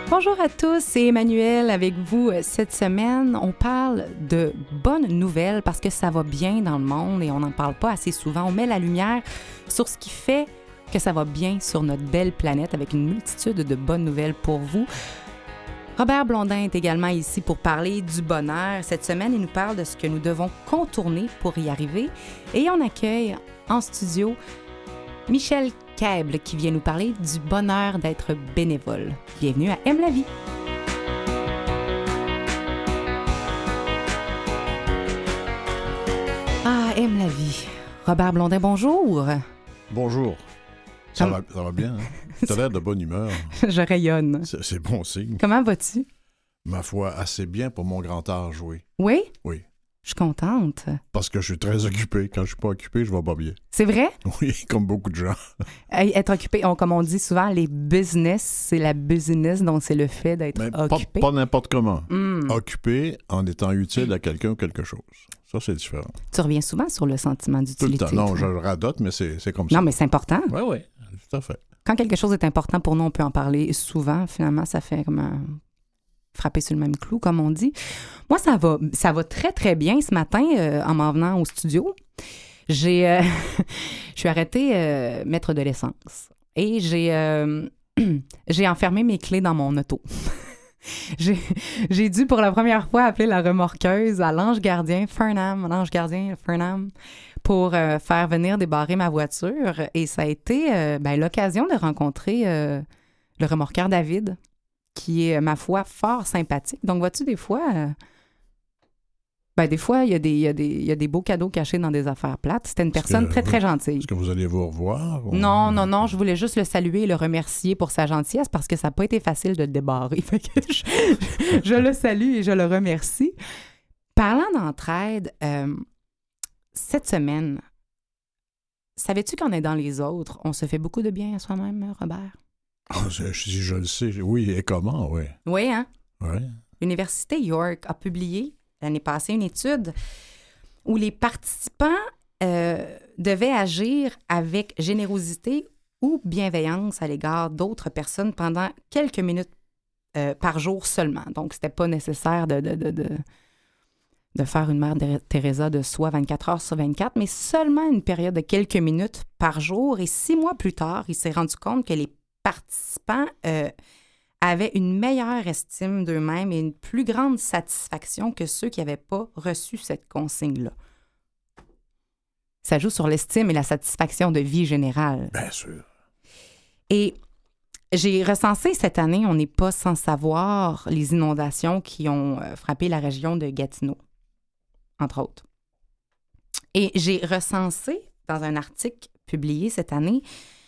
Bonjour à tous, c'est Emmanuel avec vous cette semaine. On parle de bonnes nouvelles parce que ça va bien dans le monde et on n'en parle pas assez souvent. On met la lumière sur ce qui fait que ça va bien sur notre belle planète avec une multitude de bonnes nouvelles pour vous. Robert Blondin est également ici pour parler du bonheur. Cette semaine, il nous parle de ce que nous devons contourner pour y arriver. Et on accueille en studio Michel Kèble qui vient nous parler du bonheur d'être bénévole. Bienvenue à Aime la vie. Ah, Aime la vie. Robert Blondin, bonjour. Bonjour. Ça va bien, hein? Tu as l'air de bonne humeur. Je rayonne. C'est bon signe. Comment vas-tu? Ma foi, assez bien pour mon grand âge, oui. Oui? Oui. Je suis contente. Parce que je suis très occupé. Quand je suis pas occupé, je vais pas bien. C'est vrai? Oui, comme beaucoup de gens. Être occupé, comme on dit souvent, les business, c'est la business, donc c'est le fait d'être occupé. Pas n'importe comment. Occupé en étant utile à quelqu'un ou quelque chose. Ça, c'est différent. Tu reviens souvent sur le sentiment d'utilité. Tout le temps. Non, je radote, mais c'est comme ça. Non, mais c'est important. Oui, oui, tout à fait. Quand quelque chose est important pour nous, on peut en parler souvent. Finalement, ça fait comme frapper sur le même clou, comme on dit. Moi, ça va très, très bien ce matin en m'en venant au studio. Je suis arrêtée mettre de l'essence et j'ai enfermé mes clés dans mon auto. J'ai dû pour la première fois appeler la remorqueuse à l'ange gardien Fernam, pour faire venir débarrer ma voiture. Et ça a été l'occasion de rencontrer le remorqueur David, qui est, ma foi, fort sympathique. Donc, vois-tu, des fois, il y a des beaux cadeaux cachés dans des affaires plates. C'était une personne très, très gentille. Est-ce que vous allez vous revoir? Non, je voulais juste le saluer et le remercier pour sa gentillesse parce que ça n'a pas été facile de le débarrer. Fait que je le salue et je le remercie. Parlant d'entraide, cette semaine, savais-tu qu'on est dans les autres? On se fait beaucoup de bien à soi-même, Robert? Si je le sais, oui. Et comment, oui. Oui, hein? Oui. L'Université York a publié l'année passée une étude où les participants devaient agir avec générosité ou bienveillance à l'égard d'autres personnes pendant quelques minutes par jour seulement. Donc, c'était pas nécessaire de faire une mère Teresa de soi 24 heures sur 24, mais seulement une période de quelques minutes par jour. Et 6 mois plus tard, il s'est rendu compte que les participants avaient une meilleure estime d'eux-mêmes et une plus grande satisfaction que ceux qui n'avaient pas reçu cette consigne-là. Ça joue sur l'estime et la satisfaction de vie générale. Bien sûr. Et j'ai recensé cette année, on n'est pas sans savoir, les inondations qui ont frappé la région de Gatineau, entre autres. Et j'ai recensé, dans un article publié cette année,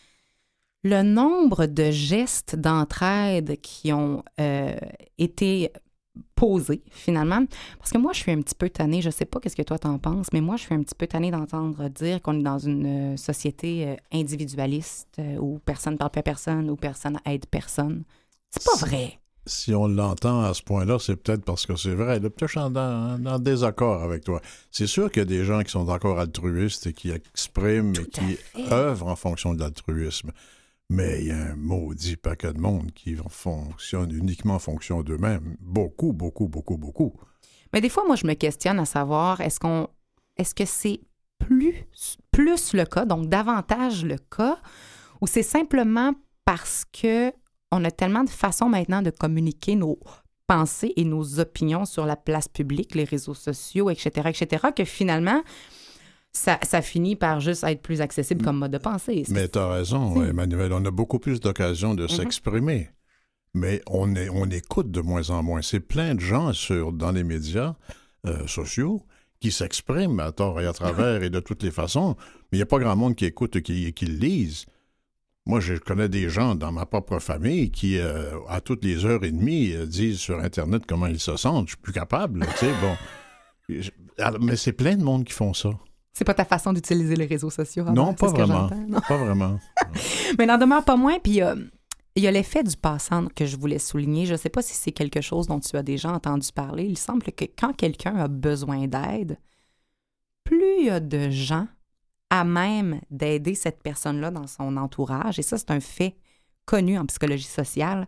le nombre de gestes d'entraide qui ont été posés, finalement. Parce que moi, je suis un petit peu tannée, je ne sais pas qu'est-ce que toi t'en penses, mais moi, je suis un petit peu tannée d'entendre dire qu'on est dans une société individualiste où personne ne parle plus à personne, où personne aide personne. C'est pas vrai. Si on l'entend à ce point-là, c'est peut-être parce que c'est vrai. Là, peut-être je suis dans désaccord avec toi. C'est sûr qu'il y a des gens qui sont encore altruistes et qui expriment et qui œuvrent en fonction de l'altruisme. Mais il y a un maudit paquet de monde qui fonctionne uniquement en fonction d'eux-mêmes. Beaucoup, beaucoup, beaucoup, beaucoup. Mais des fois, moi, je me questionne à savoir, est-ce que c'est plus le cas, donc davantage le cas, ou c'est simplement parce que on a tellement de façons maintenant de communiquer nos pensées et nos opinions sur la place publique, les réseaux sociaux, etc., que finalement, ça finit par juste être plus accessible comme mode de pensée. Mais tu as raison, Emmanuel. On a beaucoup plus d'occasions de s'exprimer. Mais on écoute de moins en moins. C'est plein de gens dans les médias sociaux qui s'expriment à tort et à travers et de toutes les façons. Mais il n'y a pas grand monde qui écoute et qui le lise. Moi, je connais des gens dans ma propre famille qui, à toutes les heures et demie, disent sur Internet comment ils se sentent. Je suis plus capable, tu sais, bon. Mais c'est plein de monde qui font ça. C'est pas ta façon d'utiliser les réseaux sociaux, Robert? Non, pas vraiment. Non? Pas vraiment. Mais n'en demeure pas moins, puis il y a l'effet du passant que je voulais souligner. Je ne sais pas si c'est quelque chose dont tu as déjà entendu parler. Il semble que quand quelqu'un a besoin d'aide, plus il y a de gens à même d'aider cette personne-là dans son entourage, et ça, c'est un fait connu en psychologie sociale,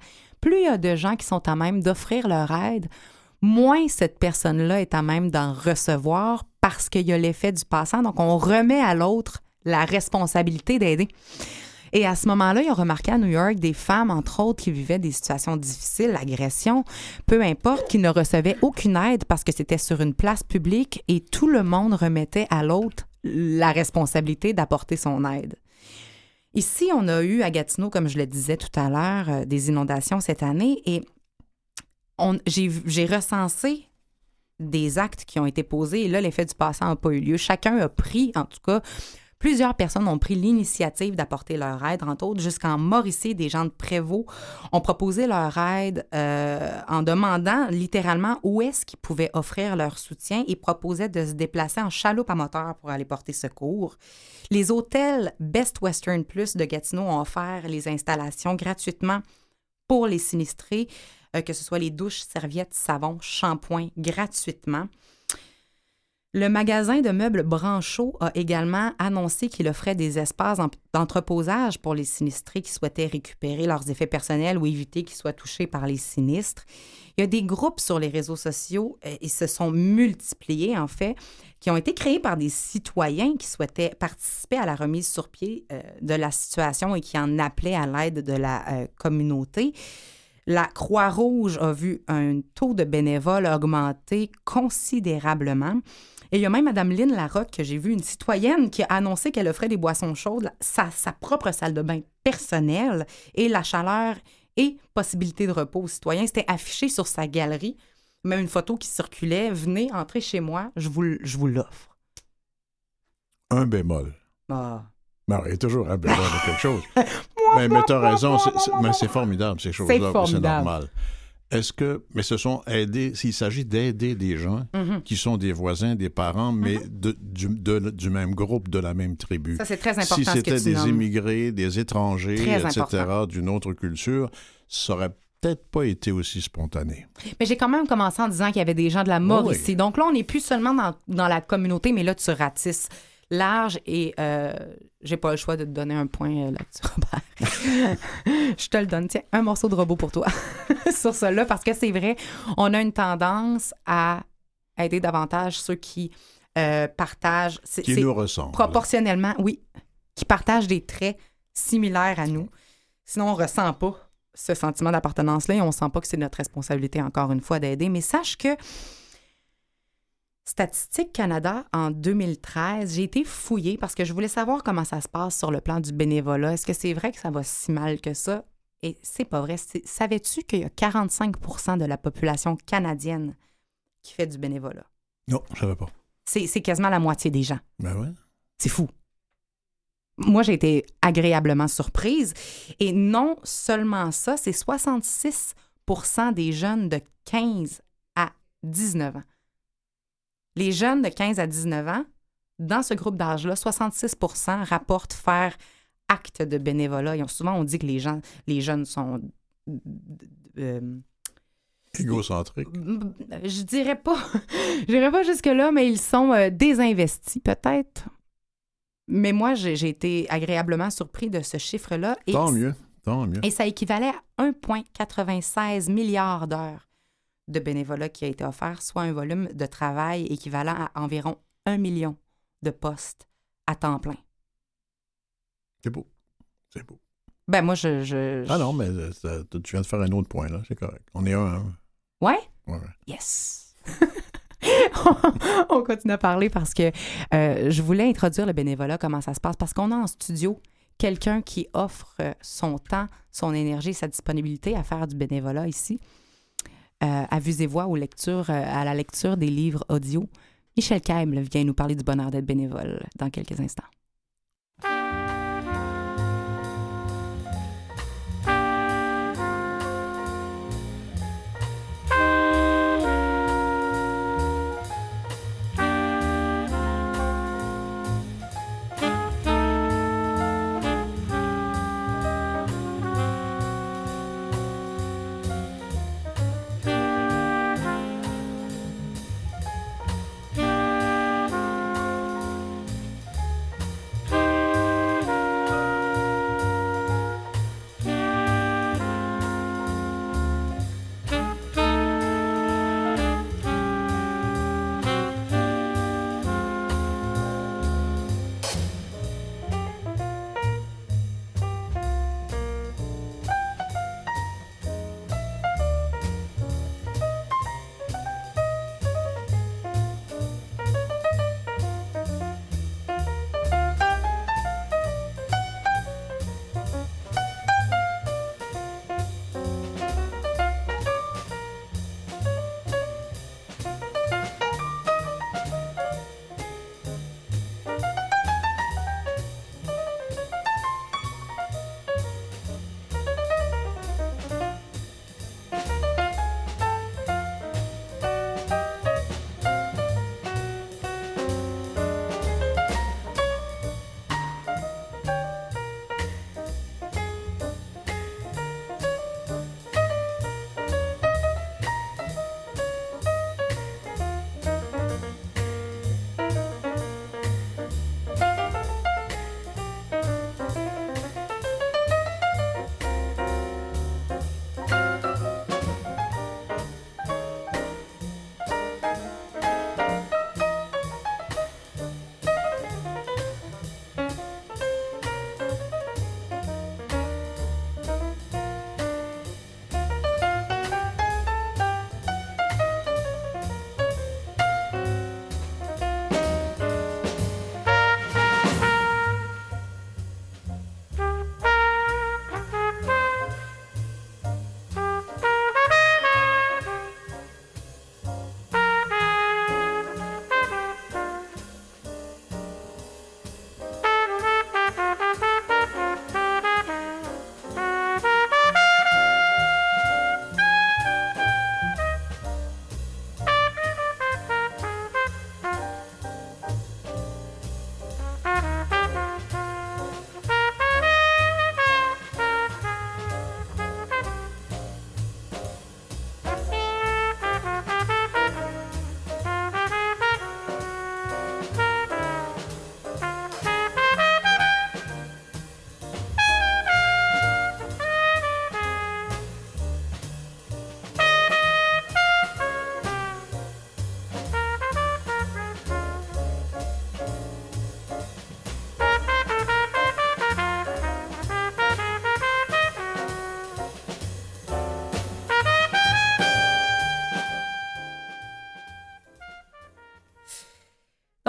plus il y a de gens qui sont à même d'offrir leur aide, moins cette personne-là est à même d'en recevoir parce qu'il y a l'effet du passant. Donc, on remet à l'autre la responsabilité d'aider. Et à ce moment-là, il a remarqué à New York des femmes, entre autres, qui vivaient des situations difficiles, l'agression, peu importe, qui ne recevaient aucune aide parce que c'était sur une place publique et tout le monde remettait à l'autre la responsabilité d'apporter son aide. Ici, on a eu à Gatineau, comme je le disais tout à l'heure, des inondations cette année et j'ai recensé des actes qui ont été posés et là, l'effet du passant n'a pas eu lieu. Chacun a pris, en tout cas, plusieurs personnes ont pris l'initiative d'apporter leur aide, entre autres, jusqu'en Mauricie, des gens de Prévost ont proposé leur aide en demandant littéralement où est-ce qu'ils pouvaient offrir leur soutien et proposaient de se déplacer en chaloupe à moteur pour aller porter secours. Les hôtels Best Western Plus de Gatineau ont offert les installations gratuitement pour les sinistrés, que ce soit les douches, serviettes, savons, shampoings, gratuitement. Le magasin de meubles Branchot a également annoncé qu'il offrait des espaces d'entreposage pour les sinistrés qui souhaitaient récupérer leurs effets personnels ou éviter qu'ils soient touchés par les sinistres. Il y a des groupes sur les réseaux sociaux, ils se sont multipliés en fait, qui ont été créés par des citoyens qui souhaitaient participer à la remise sur pied de la situation et qui en appelaient à l'aide de la communauté. La Croix-Rouge a vu un taux de bénévoles augmenter considérablement. Et il y a même Mme Lynn Larocque, que j'ai vu, une citoyenne, qui a annoncé qu'elle offrait des boissons chaudes, sa propre salle de bain personnelle et la chaleur et possibilité de repos aux citoyens. C'était affiché sur sa galerie, même une photo qui circulait. Venez, entrez chez moi, je vous l'offre. Un bémol. Ah. Non, il y a toujours un bémol de quelque chose. mais tu as raison, c'est formidable, ces choses-là, c'est normal. Est-ce que, mais s'il s'agit d'aider des gens qui sont des voisins, des parents, mais du même groupe, de la même tribu. Ça, c'est très important. Si c'était ce que tu des immigrés, des étrangers, très etc., d'une autre culture, ça aurait peut-être pas été aussi spontané. Mais j'ai quand même commencé en disant qu'il y avait des gens de la Mauricie. Oui. Donc là, on n'est plus seulement dans la communauté, mais là, tu ratisses large et j'ai pas le choix de te donner un point là-dessus, Robert. Je te le donne. Tiens, un morceau de robot pour toi sur cela, parce que c'est vrai, on a une tendance à aider davantage ceux qui partagent... Qui nous ressemblent. Proportionnellement, oui, qui partagent des traits similaires à nous. Sinon, on ressent pas ce sentiment d'appartenance-là et on sent pas que c'est notre responsabilité, encore une fois, d'aider. Mais sache que Statistique Canada, en 2013, j'ai été fouillée parce que je voulais savoir comment ça se passe sur le plan du bénévolat. Est-ce que c'est vrai que ça va si mal que ça? Et c'est pas vrai. Savais-tu qu'il y a 45 % de la population canadienne qui fait du bénévolat? Non, je savais pas. C'est quasiment la moitié des gens. Ben ouais. C'est fou. Moi, j'ai été agréablement surprise. Et non seulement ça, c'est 66 % des jeunes de 15 à 19 ans. Les jeunes de 15 à 19 ans, dans ce groupe d'âge-là, 66 % rapportent faire acte de bénévolat. Souvent, on dit que les jeunes sont... égocentriques. Je dirais pas jusque-là, mais ils sont désinvestis, peut-être. Mais moi, j'ai été agréablement surpris de ce chiffre-là. Tant mieux. Et ça équivalait à 1,96 milliard d'heures de bénévolat qui a été offert, soit un volume de travail équivalent à environ 1 million de postes à temps plein. C'est beau. Ben moi, Ah non, mais tu viens de faire un autre point, là. C'est correct. On est un. Ouais? Ouais. Yes! On continue à parler parce que je voulais introduire le bénévolat, comment ça se passe, parce qu'on a en studio quelqu'un qui offre son temps, son énergie, sa disponibilité à faire du bénévolat ici. À vue et voix à la lecture des livres audio. Michel Keible vient nous parler du bonheur d'être bénévole dans quelques instants.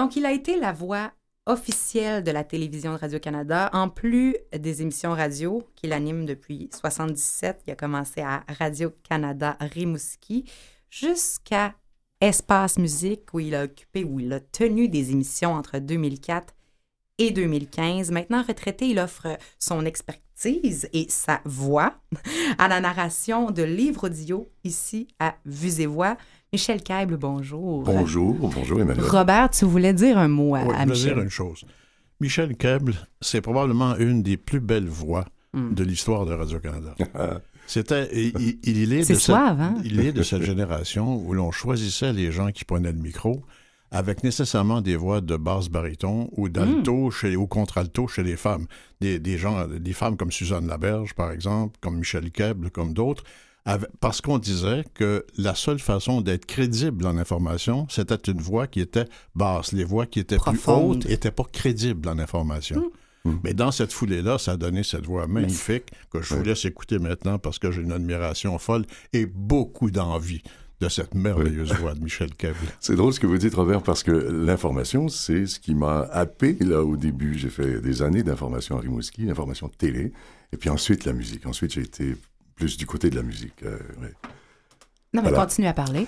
Donc, il a été la voix officielle de la télévision de Radio-Canada, en plus des émissions radio qu'il anime depuis 1977. Il a commencé à Radio-Canada Rimouski jusqu'à Espace Musique, où il a tenu des émissions entre 2004 et 2015. Maintenant retraité, il offre son expertise et sa voix à la narration de livres audio ici à Vues et Voix. Michel Keible, bonjour. Bonjour Emmanuel. Robert, tu voulais dire un mot à Oui, je voulais Michel. dire une chose. Michel Keible, c'est probablement une des plus belles voix de l'histoire de Radio-Canada. Il est de cette génération où l'on choisissait les gens qui prenaient le micro avec nécessairement des voix de basse baryton ou d'alto ou contre-alto chez les femmes. Des femmes comme Suzanne Laberge, par exemple, comme Michel Keible, comme d'autres, parce qu'on disait que la seule façon d'être crédible en information, c'était une voix qui était basse. Les voix qui étaient profonde. plus hautes n'étaient pas crédibles en information. Mais dans cette foulée-là, ça a donné cette voix magnifique que je vous laisse écouter maintenant parce que j'ai une admiration folle et beaucoup d'envie de cette merveilleuse voix de Michel Keible. C'est drôle ce que vous dites, Robert, parce que l'information, c'est ce qui m'a happé là au début. J'ai fait des années d'information à Rimouski, d'information télé, et puis ensuite la musique. Ensuite, j'ai été plus du côté de la musique. Ouais. Non, mais continue à parler.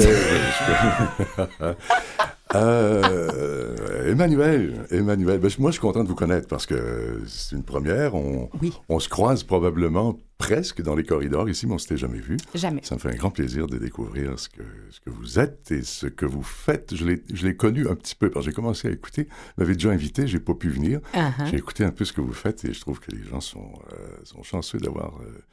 Emmanuel, moi je suis content de vous connaître parce que c'est une première. On se croise probablement presque dans les corridors ici, mais on ne s'était jamais vu. Jamais. Ça me fait un grand plaisir de découvrir ce que vous êtes et ce que vous faites. Je l'ai connu un petit peu parce que j'ai commencé à écouter. Vous m'avez déjà invité, j'ai pas pu venir. Uh-huh. J'ai écouté un peu ce que vous faites et je trouve que les gens sont chanceux d'avoir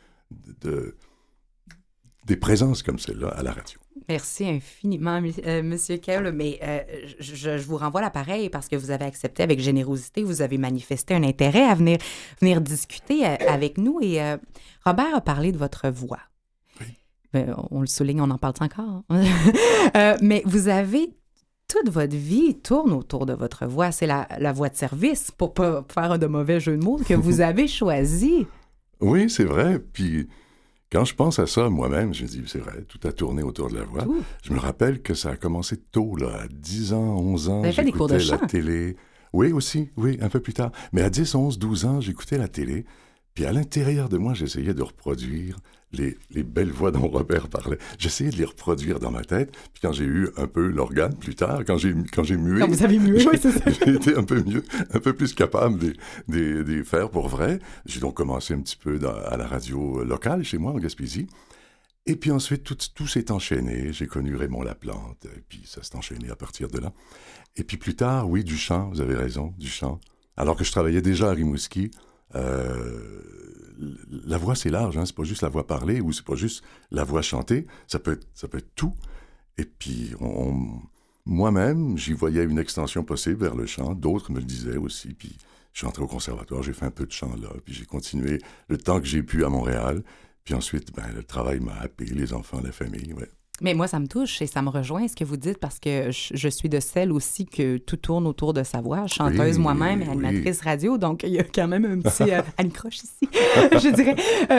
des présences comme celle-là à la radio. Merci infiniment, Monsieur Keible, mais je vous renvoie à l'appareil parce que vous avez accepté avec générosité, vous avez manifesté un intérêt à venir discuter avec nous. Et Robert a parlé de votre voix. Oui. On le souligne, on en parle encore. Mais vous avez... Toute votre vie tourne autour de votre voix. C'est la voix de service, pour pas faire de mauvais jeu de mots, que vous avez choisi. Oui, c'est vrai. Puis... Quand je pense à ça moi-même, je me dis, c'est vrai, tout a tourné autour de la voix. Ouh. Je me rappelle que ça a commencé tôt, là, à 10 ans, 11 ans, fait des cours de j'écoutais la chant. télé. Oui, aussi, oui, un peu plus tard. Mais à 10, 11, 12 ans, j'écoutais la télé. Puis à l'intérieur de moi, j'essayais de reproduire les belles voix dont Robert parlait. J'essayais de les reproduire dans ma tête. Puis quand j'ai eu un peu l'organe plus tard, quand j'ai mué... Quand vous avez mué, oui, c'est ça. J'ai été un peu plus capable de les faire pour vrai. J'ai donc commencé un petit peu à la radio locale chez moi, en Gaspésie. Et puis ensuite, tout s'est enchaîné. J'ai connu Raymond Laplante, et puis ça s'est enchaîné à partir de là. Et puis plus tard, oui, du chant, vous avez raison, du chant. Alors que je travaillais déjà à Rimouski, la voix, c'est large, hein? C'est pas juste la voix parlée ou c'est pas juste la voix chantée. Ça peut être tout. Et puis, moi-même, j'y voyais une extension possible vers le chant. D'autres me le disaient aussi. Puis, je suis entré au conservatoire, j'ai fait un peu de chant là. Puis, j'ai continué le temps que j'ai pu à Montréal. Puis ensuite, le travail m'a happé, les enfants, la famille, ouais. Mais moi, ça me touche et ça me rejoint ce que vous dites parce que je suis de celle aussi que tout tourne autour de sa voix. Chanteuse moi-même et animatrice radio, donc il y a quand même un petit anicroche ici, je dirais.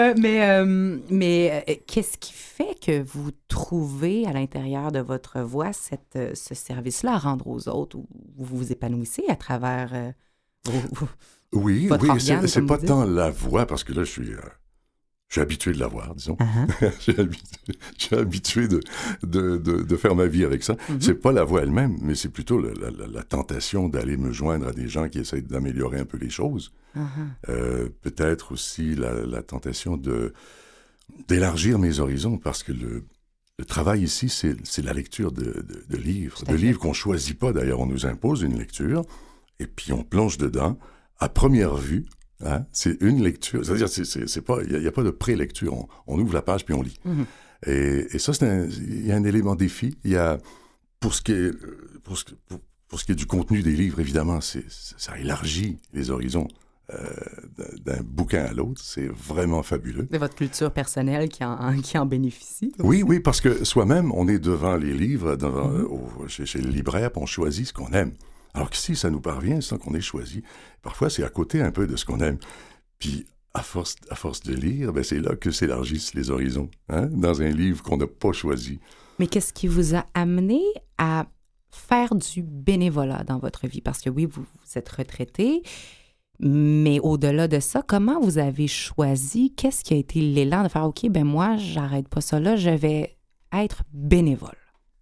Mais qu'est-ce qui fait que vous trouvez à l'intérieur de votre voix ce service-là à rendre aux autres où vous vous épanouissez à travers votre organe, c'est pas tant la voix parce que là, je suis habitué de la voir, disons. Uh-huh. Je suis habitué de faire ma vie avec ça. Uh-huh. C'est pas la voix elle-même, mais c'est plutôt la tentation d'aller me joindre à des gens qui essayent d'améliorer un peu les choses. Uh-huh. Peut-être aussi la tentation d'élargir mes horizons, parce que le travail ici, c'est la lecture de livres. De livres qu'on choisit pas, d'ailleurs. On nous impose une lecture, et puis on plonge dedans, à première vue. Hein? C'est une lecture, c'est-à-dire c'est pas, il y a pas de pré-lecture, on ouvre la page puis on lit. Mm-hmm. Et ça, il y a un élément défi. Il y a pour ce qui est du contenu des livres, évidemment, ça élargit les horizons d'un bouquin à l'autre. C'est vraiment fabuleux. C'est votre culture personnelle qui en bénéficie. Oui, parce que soi-même, on est devant les livres, chez le libraire, puis on choisit ce qu'on aime. Alors que si ça nous parvient sans qu'on ait choisi, parfois c'est à côté un peu de ce qu'on aime. Puis à force de lire, c'est là que s'élargissent les horizons, hein, dans un livre qu'on n'a pas choisi. Mais qu'est-ce qui vous a amené à faire du bénévolat dans votre vie? Parce que oui, vous êtes retraité, mais au-delà de ça, comment vous avez choisi? Qu'est-ce qui a été l'élan de faire, OK, ben moi, j'arrête pas ça là, je vais être bénévole?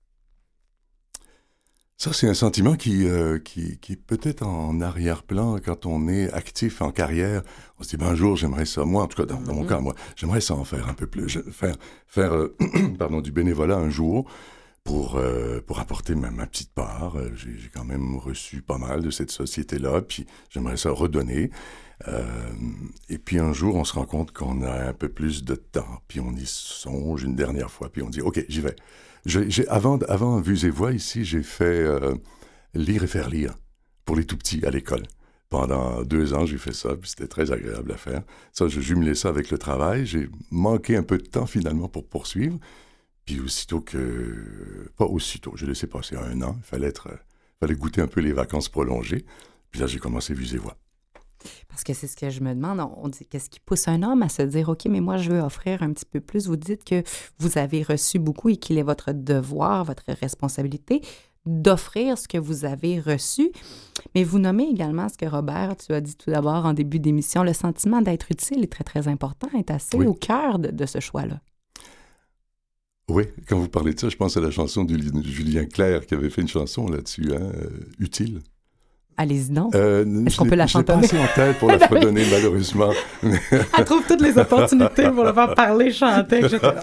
Ça, c'est un sentiment qui est peut-être en arrière-plan quand on est actif en carrière. On se dit, un jour, j'aimerais ça. Moi, en tout cas, dans mon cas, moi, j'aimerais ça en faire un peu plus. Faire du bénévolat un jour pour apporter ma petite part. J'ai quand même reçu pas mal de cette société-là, puis j'aimerais ça redonner. Et puis un jour, on se rend compte qu'on a un peu plus de temps, puis on y songe une dernière fois, puis on dit, OK, j'y vais. Avant Vues et Voix, ici, j'ai fait lire et faire lire pour les tout-petits à l'école. Pendant 2 ans, j'ai fait ça, puis c'était très agréable à faire. Ça, je jumelais ça avec le travail. J'ai manqué un peu de temps, finalement, pour poursuivre. Puis pas aussitôt, j'ai laissé passer 1 an. Il fallait goûter un peu les vacances prolongées. Puis là, j'ai commencé Vues et Voix. Parce que c'est ce que je me demande. On dit, qu'est-ce qui pousse un homme à se dire, OK, mais moi, je veux offrir un petit peu plus. Vous dites que vous avez reçu beaucoup et qu'il est votre devoir, votre responsabilité d'offrir ce que vous avez reçu. Mais vous nommez également ce que Robert, tu as dit tout d'abord en début d'émission, le sentiment d'être utile est très, très important, est assez au cœur de ce choix-là. Oui, quand vous parlez de ça, je pense à la chanson de Julien Clerc qui avait fait une chanson là-dessus, Utile. Allez-y donc. Est-ce qu'on peut la chantonner? Je l'ai pas assez en tête pour la fredonner, malheureusement. Elle trouve toutes les opportunités pour le faire parler, chanter, etc.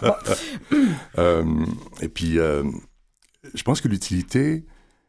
Et puis, je pense que l'utilité,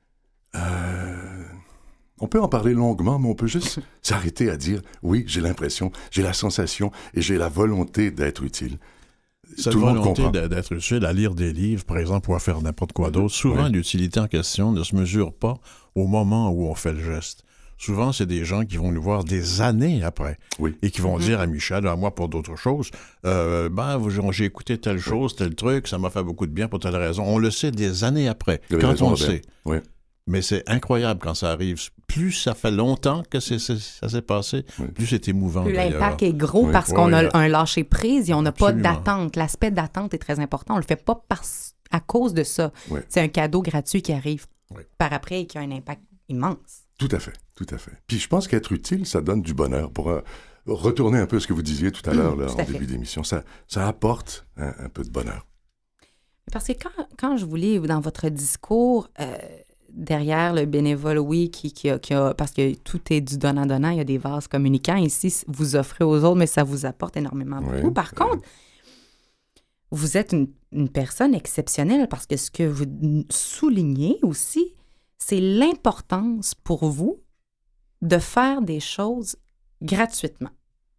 on peut en parler longuement, mais on peut juste s'arrêter à dire, oui, j'ai l'impression, j'ai la sensation et j'ai la volonté d'être utile. Cette volonté d'être utile à lire des livres, par exemple, ou à faire n'importe quoi d'autre, souvent l'utilité en question ne se mesure pas au moment où on fait le geste. Souvent, c'est des gens qui vont nous voir des années après et qui vont dire à Michel, à moi pour d'autres choses, j'ai écouté telle chose, tel truc, ça m'a fait beaucoup de bien pour telle raison. On le sait des années après, quand on le sait. Oui. Mais c'est incroyable quand ça arrive. Plus ça fait longtemps que ça s'est passé, plus c'est émouvant. Plus l'impact est gros parce qu'on a un lâcher-prise et on n'a pas d'attente. L'aspect d'attente est très important. On ne le fait pas à cause de ça. Oui. C'est un cadeau gratuit qui arrive par après et qui a un impact immense. Tout à fait, tout à fait. Puis je pense qu'être utile, ça donne du bonheur. Pour retourner un peu à ce que vous disiez tout à l'heure en début d'émission, ça apporte un peu de bonheur. Parce que quand je vous lis dans votre discours... derrière le bénévole, oui, qui a, parce que tout est du donnant-donnant, il y a des vases communicants. Ici, vous offrez aux autres, mais ça vous apporte énormément beaucoup. Par contre, vous êtes une personne exceptionnelle parce que ce que vous soulignez aussi, c'est l'importance pour vous de faire des choses gratuitement.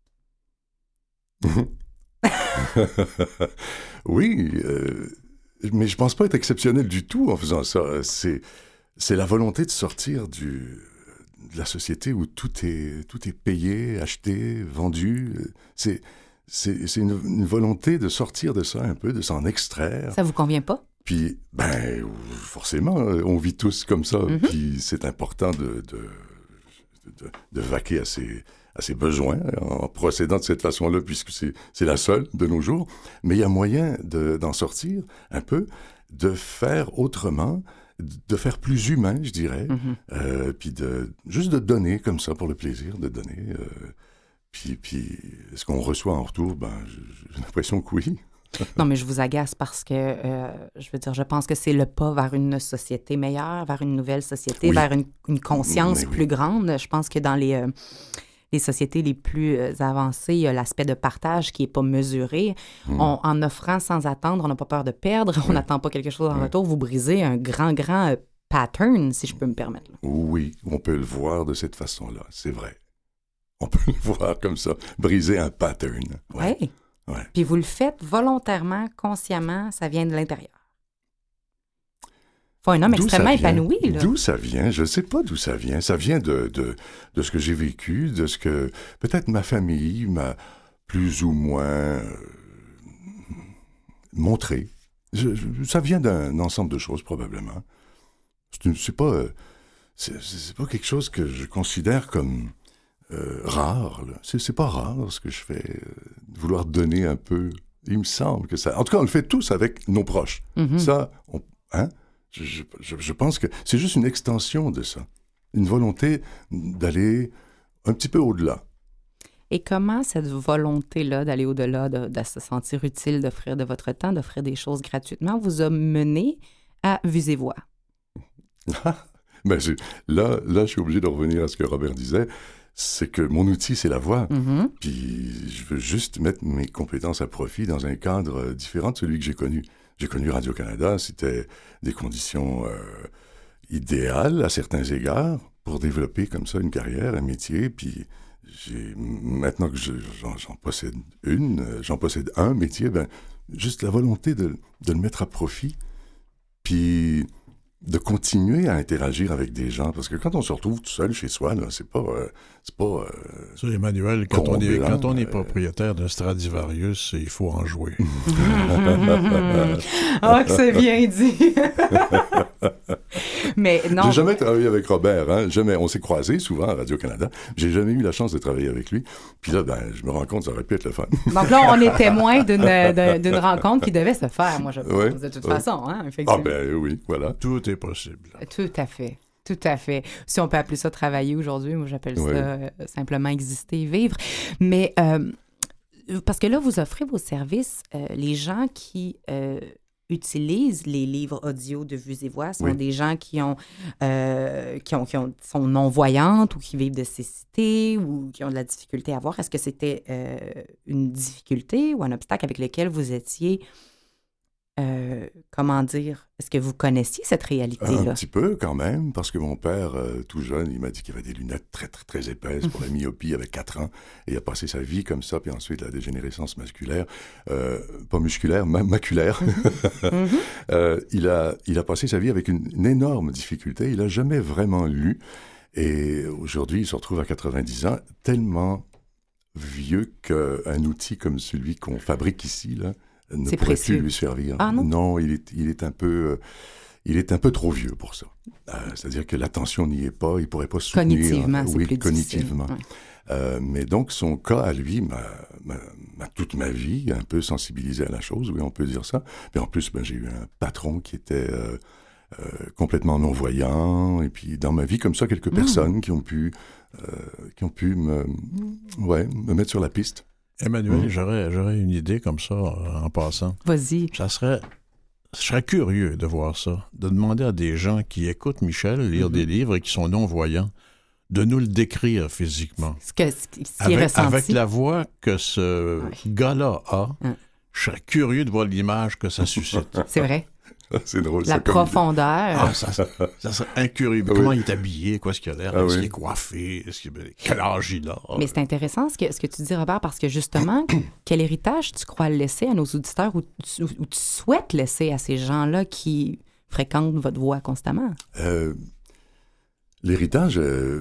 Oui, mais je pense pas être exceptionnel du tout en faisant ça. C'est la volonté de sortir de la société où tout est payé, acheté, vendu. C'est une volonté de sortir de ça un peu, de s'en extraire. Ça vous convient pas? Puis, forcément, on vit tous comme ça. Puis c'est important de vaquer à ses besoins en procédant de cette façon-là, puisque c'est la seule de nos jours. Mais il y a moyen d'en sortir un peu, de faire autrement, de faire plus humain, je dirais, puis juste de donner comme ça pour le plaisir de donner. Puis est-ce qu'on reçoit en retour? J'ai l'impression que oui. Non, mais je vous agace parce que, je pense que c'est le pas vers une société meilleure, vers une nouvelle société, vers une conscience plus grande. Je pense que dans les sociétés les plus avancées, il y a l'aspect de partage qui n'est pas mesuré. En offrant sans attendre, on n'a pas peur de perdre, on n'attend pas quelque chose en retour. Vous brisez un grand pattern, si je peux me permettre. Oui, on peut le voir de cette façon-là, c'est vrai. On peut le voir comme ça, briser un pattern. Oui. Ouais. Puis vous le faites volontairement, consciemment, ça vient de l'intérieur. Faut un homme extrêmement épanoui, là. D'où ça vient? Je ne sais pas d'où ça vient. Ça vient de ce que j'ai vécu, de ce que peut-être ma famille m'a plus ou moins montré. Ça vient d'un ensemble de choses, probablement. C'est pas quelque chose que je considère comme rare. Là. C'est pas rare ce que je fais, vouloir donner un peu. Il me semble que ça... En tout cas, on le fait tous avec nos proches. Ça, Je pense que c'est juste une extension de ça. Une volonté d'aller un petit peu au-delà. Et comment cette volonté-là d'aller au-delà, de se sentir utile, d'offrir de votre temps, d'offrir des choses gratuitement, vous a mené à Vues et Voix? Ben, là, je suis obligé de revenir à ce que Robert disait. C'est que mon outil, c'est la voix. Mm-hmm. Puis je veux juste mettre mes compétences à profit dans un cadre différent de celui que j'ai connu. J'ai connu Radio-Canada, c'était des conditions idéales à certains égards pour développer comme ça une carrière, un métier. Puis maintenant que j'en possède j'en possède un métier, ben juste la volonté de le mettre à profit. Puis de continuer à interagir avec des gens, parce que quand on se retrouve tout seul chez soi, là, c'est pas Ça, Emmanuel, quand on est propriétaire d'un Stradivarius, il faut en jouer. Ah, que c'est bien dit! Mais non. J'ai jamais travaillé avec Robert, hein, jamais. On s'est croisés souvent à Radio-Canada. J'ai jamais eu la chance de travailler avec lui. Puis là, ben, je me rends compte, ça aurait pu être le fun. Donc là, on est témoin d'une rencontre qui devait se faire, moi, je pense, oui, de toute façon, hein, effectivement. Ah ben oui, voilà. Tout est possible. Tout à fait. Tout à fait. Si on peut appeler ça travailler aujourd'hui, moi, j'appelle ça simplement exister et vivre. Mais parce que là, vous offrez vos services, les gens qui utilisent les livres audio de Vues et Voix sont des gens qui sont non-voyantes ou qui vivent de cécité ou qui ont de la difficulté à voir. Est-ce que c'était une difficulté ou un obstacle avec lequel vous étiez, comment dire, est-ce que vous connaissiez cette réalité-là? Un petit peu quand même, parce que mon père, tout jeune, il m'a dit qu'il avait des lunettes très, très, très épaisses pour la myopie, avec 4 ans, et il a passé sa vie comme ça, puis ensuite la dégénérescence musculaire, pas musculaire, maculaire. Il a passé sa vie avec une énorme difficulté, il n'a jamais vraiment lu, et aujourd'hui, il se retrouve à 90 ans, tellement vieux qu'un outil comme celui qu'on fabrique ici, là, ne pourrait plus lui servir. Ah non? Non, il est un peu trop vieux pour ça. C'est-à-dire que l'attention n'y est pas, il pourrait pas soutenir. Cognitivement, c'est plus cognitivement. Ouais. Mais donc, son cas à lui m'a toute ma vie un peu sensibilisé à la chose, oui, on peut dire ça. Puis en plus, ben, j'ai eu un patron qui était complètement non-voyant, et puis dans ma vie, comme ça, quelques personnes qui ont pu me mettre sur la piste. Emmanuel, j'aurais une idée comme ça en passant. Vas-y. Je serais curieux de voir ça, de demander à des gens qui écoutent Michel lire des livres et qui sont non-voyants, de nous le décrire physiquement. Ce qui est ressenti. Avec la voix que ce gars-là a, je serais curieux de voir l'image que ça suscite. C'est vrai. C'est drôle. La profondeur. Ça serait incurieux. Comment il est habillé? Quoi est-ce qu'il a l'air? Est-ce qu'il est coiffé? Quel âge il a? Mais c'est intéressant ce que tu dis, Robert, parce que justement, quel héritage tu crois laisser à nos auditeurs ou tu souhaites laisser à ces gens-là qui fréquentent votre voix constamment? L'héritage,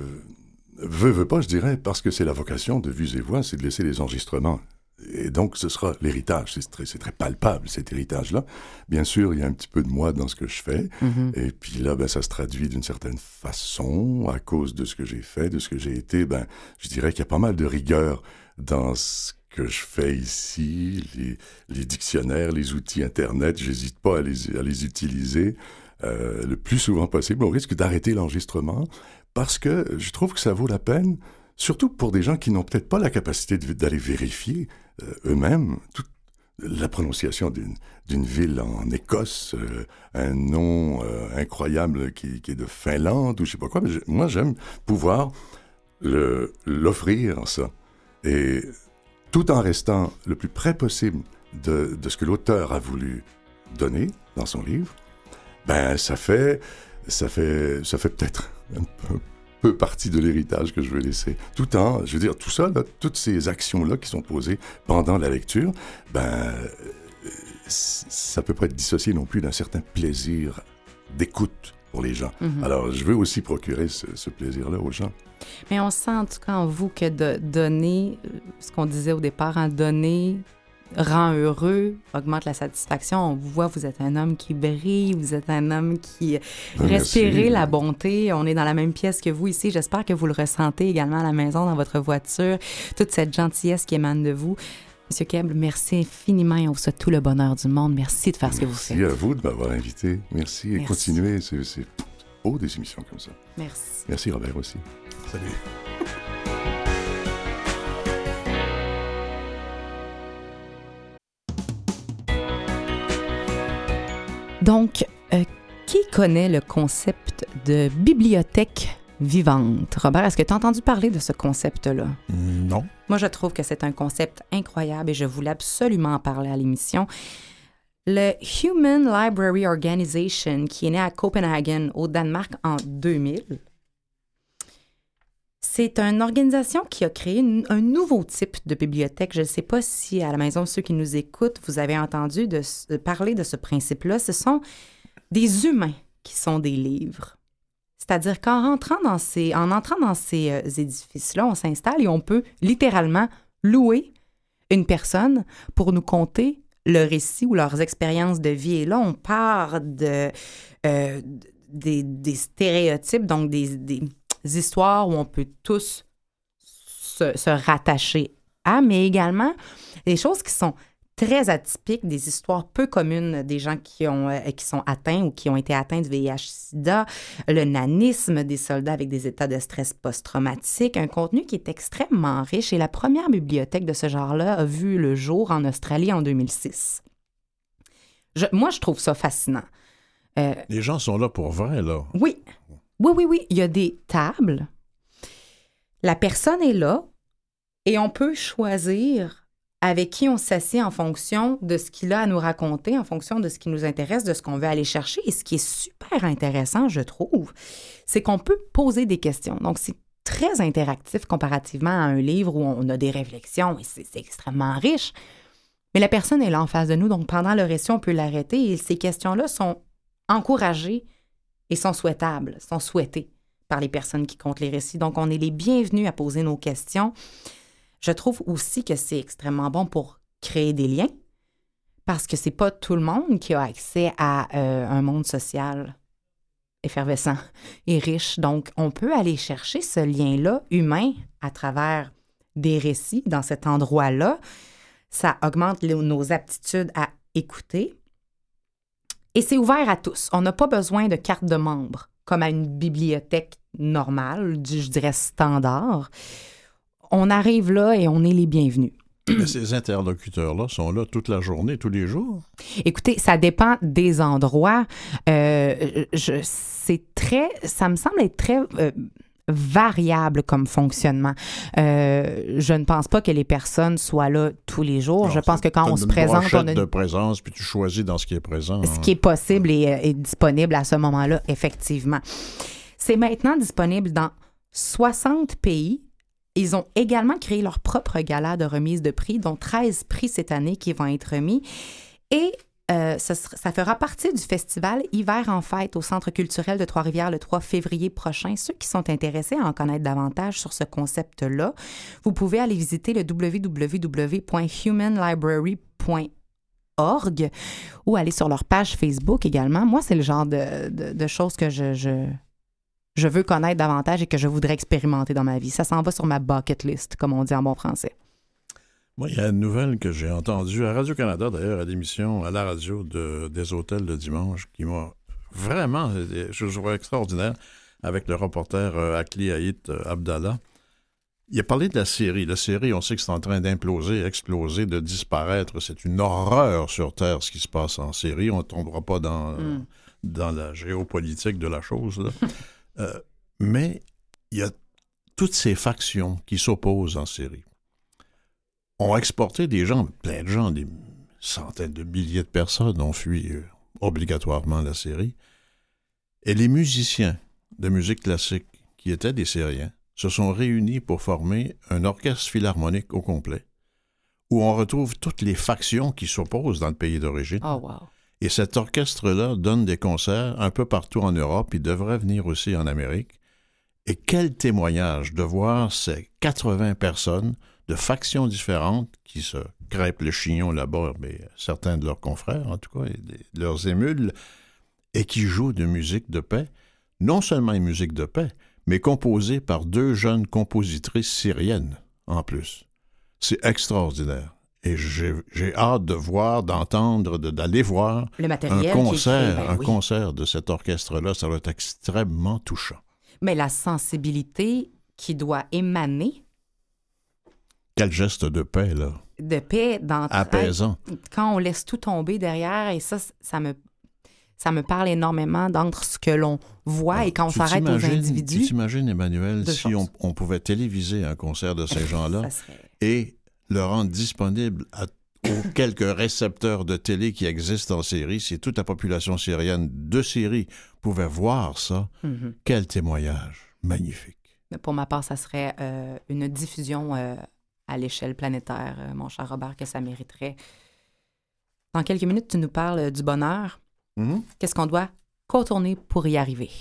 veut pas, je dirais, parce que c'est la vocation de Vues et Voix, c'est de laisser les enregistrements. Et donc, ce sera l'héritage. C'est très palpable, cet héritage-là. Bien sûr, il y a un petit peu de moi dans ce que je fais. Mm-hmm. Et puis là, ben, ça se traduit d'une certaine façon à cause de ce que j'ai fait, de ce que j'ai été. Ben, je dirais qu'il y a pas mal de rigueur dans ce que je fais ici. Les dictionnaires, les outils Internet, j'hésite pas à les utiliser le plus souvent possible. On risque d'arrêter l'enregistrement parce que je trouve que ça vaut la peine, surtout pour des gens qui n'ont peut-être pas la capacité d'aller vérifier eux-mêmes toute la prononciation d'une ville en Écosse, un nom incroyable qui est de Finlande ou je sais pas quoi. Mais moi, j'aime pouvoir l'offrir, ça. Et tout en restant le plus près possible de ce que l'auteur a voulu donner dans son livre, ben ça fait peut-être un peu partie de l'héritage que je veux laisser. Tout en, je veux dire, tout ça, là, toutes ces actions-là qui sont posées pendant la lecture, ben ça peut pas être dissocié non plus d'un certain plaisir d'écoute pour les gens. Mm-hmm. Alors, je veux aussi procurer ce plaisir-là aux gens. Mais on sent en tout cas en vous que de donner, ce qu'on disait au départ, en donner rend heureux, augmente la satisfaction. On vous voit, vous êtes un homme qui brille, vous êtes un homme qui respire la bonté. On est dans la même pièce que vous ici. J'espère que vous le ressentez également à la maison, dans votre voiture. Toute cette gentillesse qui émane de vous. Monsieur Keb, merci infiniment et on vous souhaite tout le bonheur du monde. Merci de faire ce que vous faites. Merci à vous de m'avoir invité. Merci. Et continuez. C'est beau des émissions comme ça. Merci. Merci Robert aussi. Salut. Donc, qui connaît le concept de bibliothèque vivante? Robert, est-ce que tu as entendu parler de ce concept-là? Non. Moi, je trouve que c'est un concept incroyable et je voulais absolument en parler à l'émission. Le Human Library Organization, qui est né à Copenhagen, au Danemark, en 2000, c'est une organisation qui a créé un nouveau type de bibliothèque. Je ne sais pas si, à la maison, ceux qui nous écoutent, vous avez entendu parler de ce principe-là. Ce sont des humains qui sont des livres. C'est-à-dire qu'en entrant dans ces édifices-là, on s'installe et on peut littéralement louer une personne pour nous conter le récit ou leurs expériences de vie. Et là, on part des stéréotypes, donc des histoires où on peut tous se rattacher à, mais également des choses qui sont très atypiques, des histoires peu communes des gens qui sont atteints ou qui ont été atteints du VIH-Sida, le nanisme, des soldats avec des états de stress post-traumatique, un contenu qui est extrêmement riche. Et la première bibliothèque de ce genre-là a vu le jour en Australie en 2006. Moi, je trouve ça fascinant. Les gens sont là pour vrai, là. Oui. Oui. Il y a des tables. La personne est là et on peut choisir avec qui on s'assied en fonction de ce qu'il a à nous raconter, en fonction de ce qui nous intéresse, de ce qu'on veut aller chercher. Et ce qui est super intéressant, je trouve, c'est qu'on peut poser des questions. Donc, c'est très interactif comparativement à un livre où on a des réflexions et c'est extrêmement riche. Mais la personne est là en face de nous, donc pendant le récit, on peut l'arrêter et ces questions-là sont encouragées et sont souhaitables, sont souhaitées par les personnes qui comptent les récits. Donc, on est les bienvenus à poser nos questions. Je trouve aussi que c'est extrêmement bon pour créer des liens parce que c'est pas tout le monde qui a accès à un monde social effervescent et riche. Donc, on peut aller chercher ce lien-là humain à travers des récits dans cet endroit-là. Ça augmente nos aptitudes à écouter. Et c'est ouvert à tous. On n'a pas besoin de carte de membre comme à une bibliothèque normale, je dirais standard. On arrive là et on est les bienvenus. Mais ces interlocuteurs-là sont là toute la journée, tous les jours? Écoutez, ça dépend des endroits. Ça me semble être très variable comme fonctionnement. Je ne pense pas que les personnes soient là tous les jours. Non, je pense que quand on se présente... on a une de présence, puis tu choisis dans ce qui est présent. Ce qui est possible et est disponible à ce moment-là, effectivement. C'est maintenant disponible dans 60 pays. Ils ont également créé leur propre gala de remise de prix, dont 13 prix cette année qui vont être remis. Et ça fera partie du festival Hiver en fête au Centre culturel de Trois-Rivières le 3 février prochain. Ceux qui sont intéressés à en connaître davantage sur ce concept-là, vous pouvez aller visiter le www.humanlibrary.org ou aller sur leur page Facebook également. Moi, c'est le genre de choses que je veux connaître davantage et que je voudrais expérimenter dans ma vie. Ça s'en va sur ma bucket list, comme on dit en bon français. Moi, il y a une nouvelle que j'ai entendue à Radio-Canada, d'ailleurs, à l'émission à la radio des hôtels le dimanche, qui m'a vraiment, je trouve extraordinaire, avec le reporter Akli Haït Abdallah. Il a parlé de la Syrie. La Syrie, on sait que c'est en train d'imploser, exploser, de disparaître. C'est une horreur sur Terre, ce qui se passe en Syrie. On ne tombera pas dans la géopolitique de la chose, là. Mais il y a toutes ces factions qui s'opposent en Syrie. On a exporté des gens, plein de gens, des centaines de milliers de personnes ont fui obligatoirement la Syrie. Et les musiciens de musique classique, qui étaient des Syriens, se sont réunis pour former un orchestre philharmonique au complet, où on retrouve toutes les factions qui s'opposent dans le pays d'origine. Oh, wow. Et cet orchestre-là donne des concerts un peu partout en Europe. Il devrait venir aussi en Amérique. Et quel témoignage de voir ces 80 personnes de factions différentes qui se crêpent le chignon là-bas, mais certains de leurs confrères, en tout cas, et leurs émules, et qui jouent de musique de paix. Non seulement une musique de paix, mais composée par 2 jeunes compositrices syriennes, en plus. C'est extraordinaire. Et j'ai hâte de voir, d'entendre, d'aller voir Le matériel un concert, qui est créé, oui. concert de cet orchestre-là. Ça va être extrêmement touchant. Mais la sensibilité qui doit émaner Quel geste de paix, là. de paix d'entraide. Apaisant. Quand on laisse tout tomber derrière, et ça me parle énormément d'entre ce que l'on voit et quand on s'arrête aux individus. Tu t'imagines, Emmanuel, Deux si choses. on pouvait téléviser un concert de ces gens-là Ça serait- et le rendre disponible aux quelques récepteurs de télé qui existent en Syrie, si toute la population syrienne de Syrie pouvait voir ça, Mhm. quel témoignage magnifique. Mais pour ma part, ça serait une diffusion à l'échelle planétaire, mon cher Robert, que ça mériterait. Dans quelques minutes, tu nous parles du bonheur. Mhm. Qu'est-ce qu'on doit contourner pour y arriver?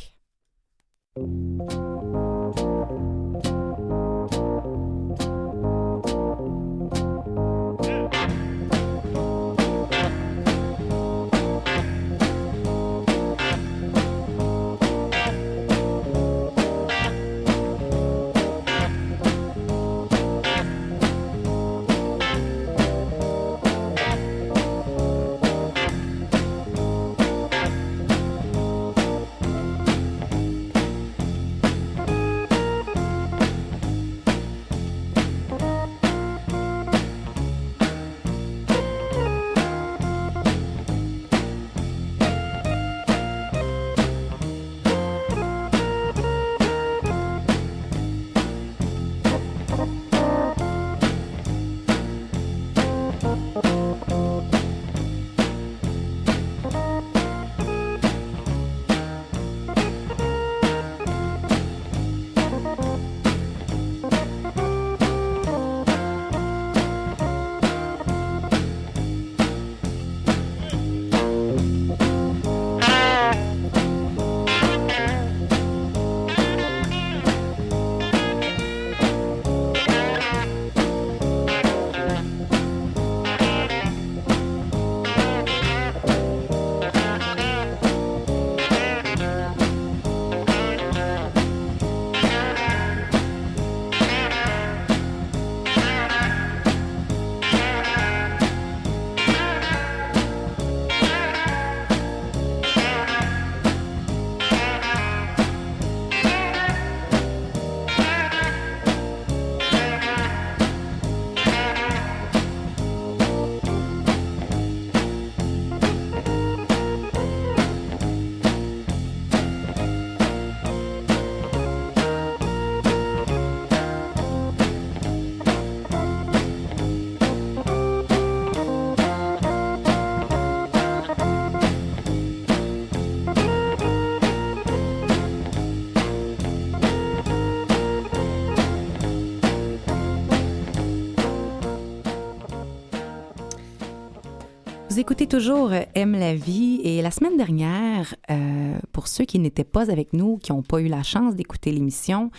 Vous écoutez toujours Aime la vie et la semaine dernière, pour ceux qui n'étaient pas avec nous, qui n'ont pas eu la chance d'écouter l'émission,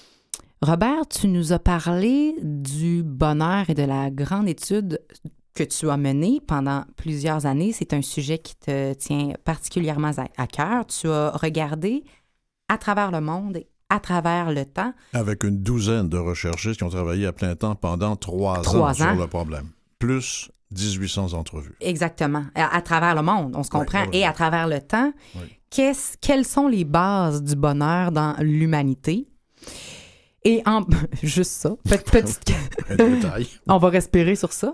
Robert, tu nous as parlé du bonheur et de la grande étude que tu as menée pendant plusieurs années. C'est un sujet qui te tient particulièrement à cœur. Tu as regardé à travers le monde et à travers le temps. Avec une douzaine de recherchistes qui ont travaillé à plein temps pendant 3 ans sur le problème. Plus 1800 entrevues. Exactement. À travers le monde, on se comprend. Oui. Et à travers le temps, quelles sont les bases du bonheur dans l'humanité? Et juste ça, petite... détail. On va respirer sur ça.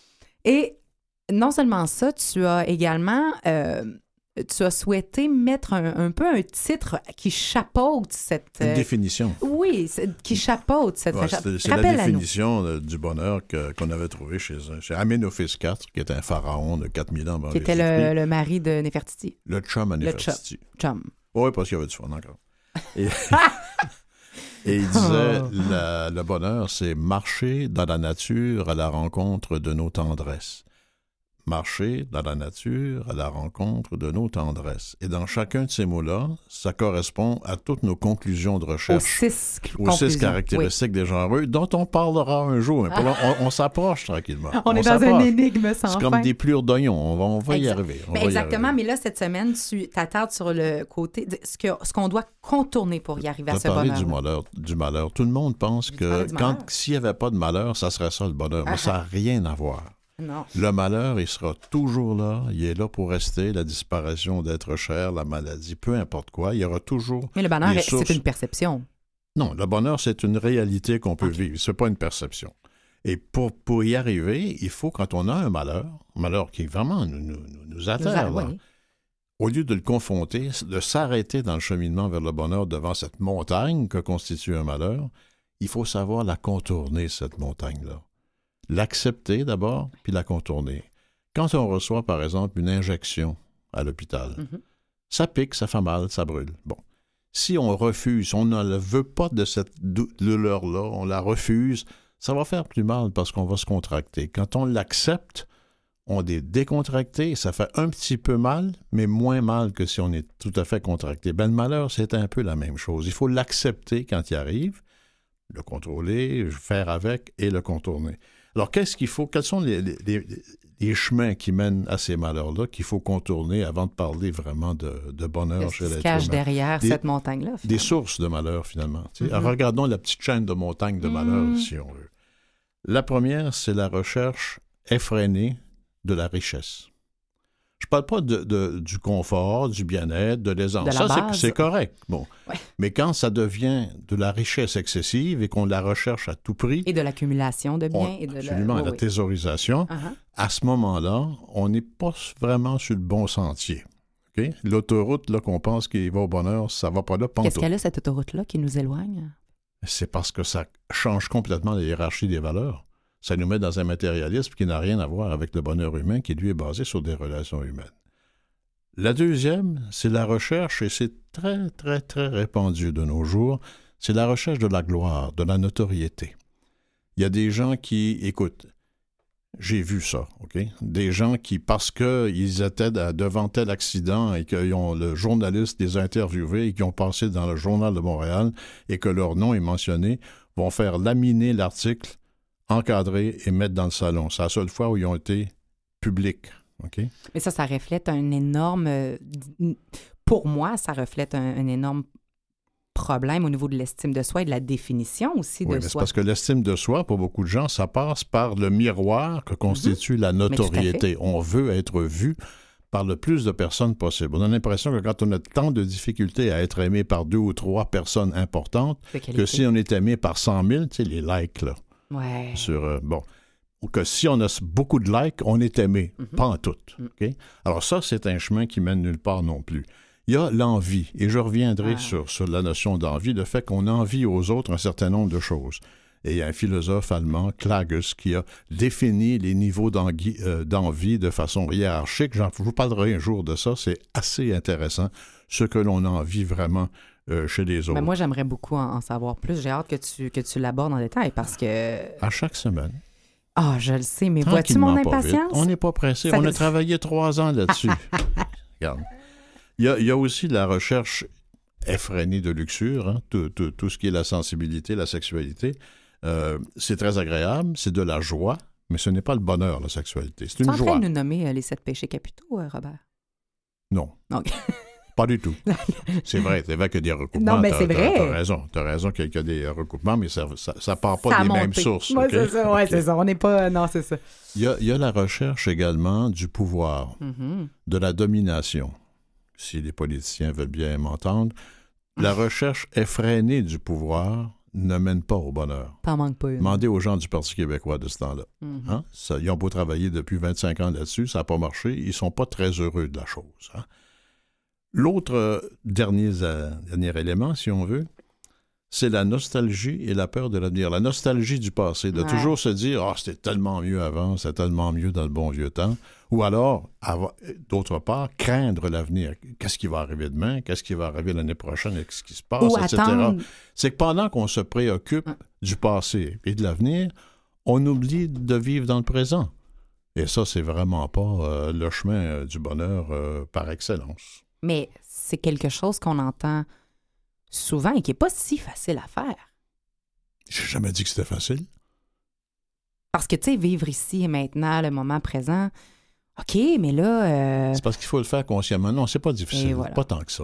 Et non seulement ça, tu as également... tu as souhaité mettre un peu un titre qui chapeaute cette... Une définition. Oui, qui chapeaute cette... C'est la définition du bonheur qu'on avait trouvé chez Aménophis IV, qui était un pharaon de 4000 ans. Qui était le mari de Néfertiti. Le chum à Néfertiti. Chum. Oui, parce qu'il y avait du fun encore. Et il disait, le bonheur, c'est marcher dans la nature à la rencontre de nos tendresses. Marcher dans la nature à la rencontre de nos tendresses. Et dans chacun de ces mots-là, ça correspond à toutes nos conclusions de recherche. Aux 6 caractéristiques des gens heureux, dont on parlera un jour. Mais pour là, on s'approche tranquillement. On est dans une énigme sans fin. C'est comme des plures d'oignons. On va y arriver. Exactement. Mais là, cette semaine, tu t'attardes sur le côté de ce qu'on doit contourner pour y arriver à ce bonheur. Du malheur. Tout le monde pense que s'il n'y avait pas de malheur, ça serait ça le bonheur. Mais ça n'a rien à voir. Non. Le malheur, il sera toujours là. Il est là pour rester. La disparition d'être cher, la maladie, peu importe quoi. Il y aura toujours. Mais le bonheur, des c'est sources. une perception. Non, le bonheur, c'est une réalité qu'on peut vivre. C'est pas une perception. Et pour y arriver, il faut, quand on a un malheur qui vraiment nous atterre, là, Oui. au lieu de le confronter, de s'arrêter dans le cheminement vers le bonheur devant cette montagne que constitue un malheur, il faut savoir la contourner, cette montagne-là. L'accepter d'abord, puis la contourner. Quand on reçoit, par exemple, une injection à l'hôpital, ça pique, ça fait mal, ça brûle. Bon. Si on refuse, on ne veut pas de cette douleur-là, on la refuse, ça va faire plus mal parce qu'on va se contracter. Quand on l'accepte, on est décontracté, ça fait un petit peu mal, mais moins mal que si on est tout à fait contracté. Ben, le malheur, c'est un peu la même chose. Il faut l'accepter quand il arrive, le contrôler, faire avec et le contourner. Alors, qu'est-ce qu'il faut? Quels sont les chemins qui mènent à ces malheurs-là qu'il faut contourner avant de parler vraiment de bonheur chez l'être humain? Qu'est-ce qui se cache derrière cette montagne-là? Des Finalement? sources de malheur, finalement. Alors, regardons la petite chaîne de montagnes de malheur, si on veut. La première, c'est la recherche effrénée de la richesse. Je ne parle pas du confort, du bien-être, de l'aisance. De la Ça, base. c'est correct. Bon. Ouais. Mais quand ça devient de la richesse excessive et qu'on la recherche à tout prix, Et de l'accumulation de biens. Et de absolument, la thésaurisation, à ce moment-là, on n'est pas vraiment sur le bon sentier. Okay? L'autoroute là, qu'on pense qu'il va au bonheur, ça ne va pas là, pantoute. Qu'est-ce qu'elle a, cette autoroute-là, qui nous éloigne? C'est parce que ça change complètement la hiérarchie des valeurs. Ça nous met dans un matérialisme qui n'a rien à voir avec le bonheur humain, qui lui est basé sur des relations humaines. La deuxième, c'est la recherche, et c'est très, très, très répandu de nos jours, c'est la recherche de la gloire, de la notoriété. Il y a des gens qui, écoute, j'ai vu ça, OK? Des gens qui, parce qu'ils étaient devant tel accident et que le journaliste les a interviewés et qui ont passé dans le Journal de Montréal et que leur nom est mentionné, vont faire laminer l'article, encadrer et mettre dans le salon. C'est la seule fois où ils ont été publics, OK? Mais ça reflète un énorme... Pour moi, ça reflète un énorme problème au niveau de l'estime de soi et de la définition aussi de soi. Oui, mais c'est parce que l'estime de soi, pour beaucoup de gens, ça passe par le miroir que constitue la notoriété. On veut être vu par le plus de personnes possible. On a l'impression que quand on a tant de difficultés à être aimé par 2 ou 3 personnes importantes, que si on est aimé par 100 000, tu sais, les likes, là, sur... ou que si on a beaucoup de likes, on est aimé. Pas en tout. Okay? Alors ça, c'est un chemin qui mène nulle part non plus. Il y a l'envie, et je reviendrai sur la notion d'envie, le fait qu'on envie aux autres un certain nombre de choses. Et il y a un philosophe allemand, Klages, qui a défini les niveaux d'envie de façon hiérarchique. Je vous parlerai un jour de ça, c'est assez intéressant, ce que l'on envie vraiment chez les autres. Mais moi, j'aimerais beaucoup en savoir plus. J'ai hâte que tu l'abordes en détail parce que... À chaque semaine. Ah, je le sais, mais vois-tu mon impatience? On n'est pas pressé. On a travaillé 3 ans là-dessus. Regarde. Il y a aussi la recherche effrénée de luxure, hein, tout ce qui est la sensibilité, la sexualité. C'est très agréable, c'est de la joie, mais ce n'est pas le bonheur, la sexualité. C'est une joie. Tu es en train de nous nommer les 7 péchés capitaux, Robert? Non. Okay. Pas du tout. C'est vrai qu'il y a des recoupements. Non, mais c'est vrai. Tu as raison qu'il y a des recoupements, mais ça part pas des mêmes sources. Moi, okay? C'est ça. On n'est pas... Non, c'est ça. Il y a la recherche également du pouvoir, de la domination. Si les politiciens veulent bien m'entendre, la recherche effrénée du pouvoir ne mène pas au bonheur. T'en manques pas une. Demandez aux gens du Parti québécois de ce temps-là. Hein? Ils ont beau travailler depuis 25 ans là-dessus, ça n'a pas marché, ils ne sont pas très heureux de la chose. Hein? L'autre dernier élément, si on veut, c'est la nostalgie et la peur de l'avenir. La nostalgie du passé, de toujours se dire « Ah, c'était tellement mieux avant, c'était tellement mieux dans le bon vieux temps ». Ou alors, d'autre part, craindre l'avenir. Qu'est-ce qui va arriver demain? Qu'est-ce qui va arriver l'année prochaine? Qu'est-ce qui se passe? Etc. C'est que pendant qu'on se préoccupe du passé et de l'avenir, on oublie de vivre dans le présent. Et ça, c'est vraiment pas le chemin du bonheur par excellence. Mais c'est quelque chose qu'on entend souvent et qui n'est pas si facile à faire. J'ai jamais dit que c'était facile. Parce que, tu sais, vivre ici et maintenant, le moment présent, OK, mais là... C'est parce qu'il faut le faire consciemment. Non, c'est pas difficile. Voilà. Pas tant que ça.